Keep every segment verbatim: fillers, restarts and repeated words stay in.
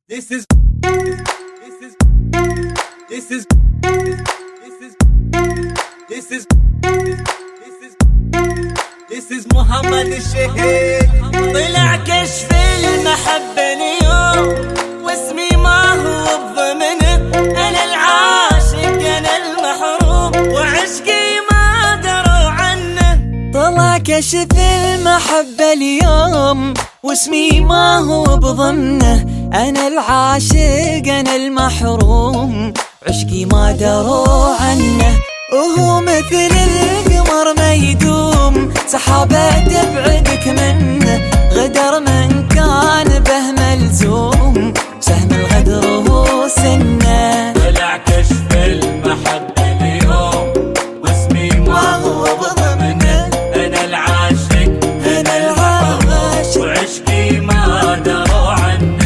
This is this is this is this is this is this is this is محمد الشهيد. طلع كشف المحبة اليوم واسمي ما هو بضمنه، أنا العاشق أنا المحروم وعشقي ما دروا عنه. طلع كشف المحبة اليوم واسمي ما هو بضمنه، أنا العاشق أنا المحروم عشقي ما دروا عنه. وهو مثل القمر ما يدوم، سحابة تبعدك منه، غدر من كان به ملزوم، سهم الغدر هو سنه. طلع كشف المحبة اليوم واسمي ما هو بضمنه، أنا العاشق أنا العاشق وعشقي ما دروا عنه.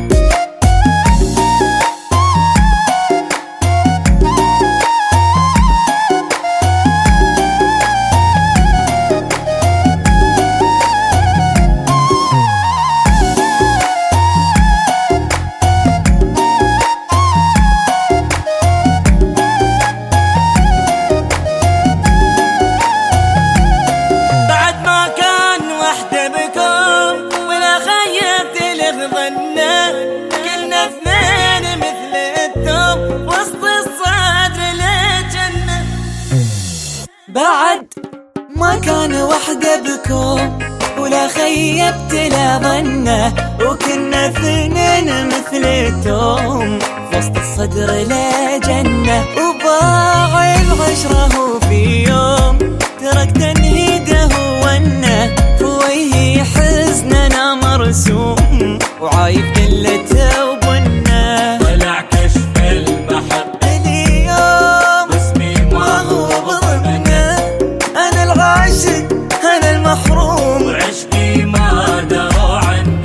كنا اثنين مثل الثوب وسط الصدر لجنة. بعد ما كان وحده بكم ولا خيبت لا ظنه، وكنا اثنين مثل الثوم وسط الصدر لجنة. وباع العشرة في يوم ترك تنهيده ونه، فويه حزننا مرسوم وعايف قلته وبنه. طلع كشف المحبة اليوم واسمي ما هو بضمنه، أنا العاشق أنا المحروم وعشقي ما دروا عنه.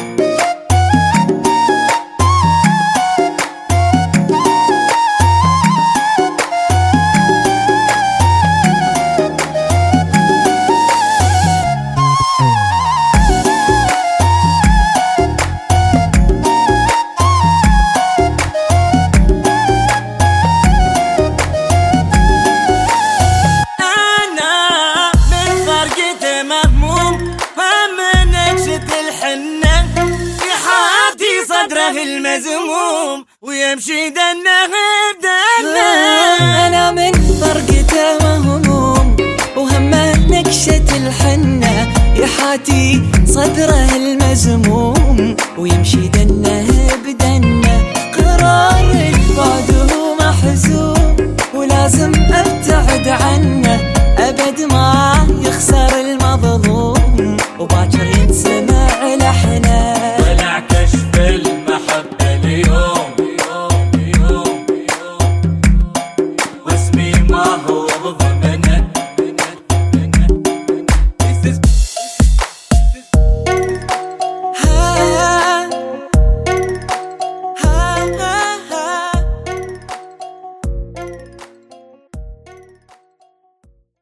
المزموم ويمشي دنه بدنه. أنا من فرقته مهموم وهمه نكشة الحنة، يحاتي صدره المزموم ويمشي دنه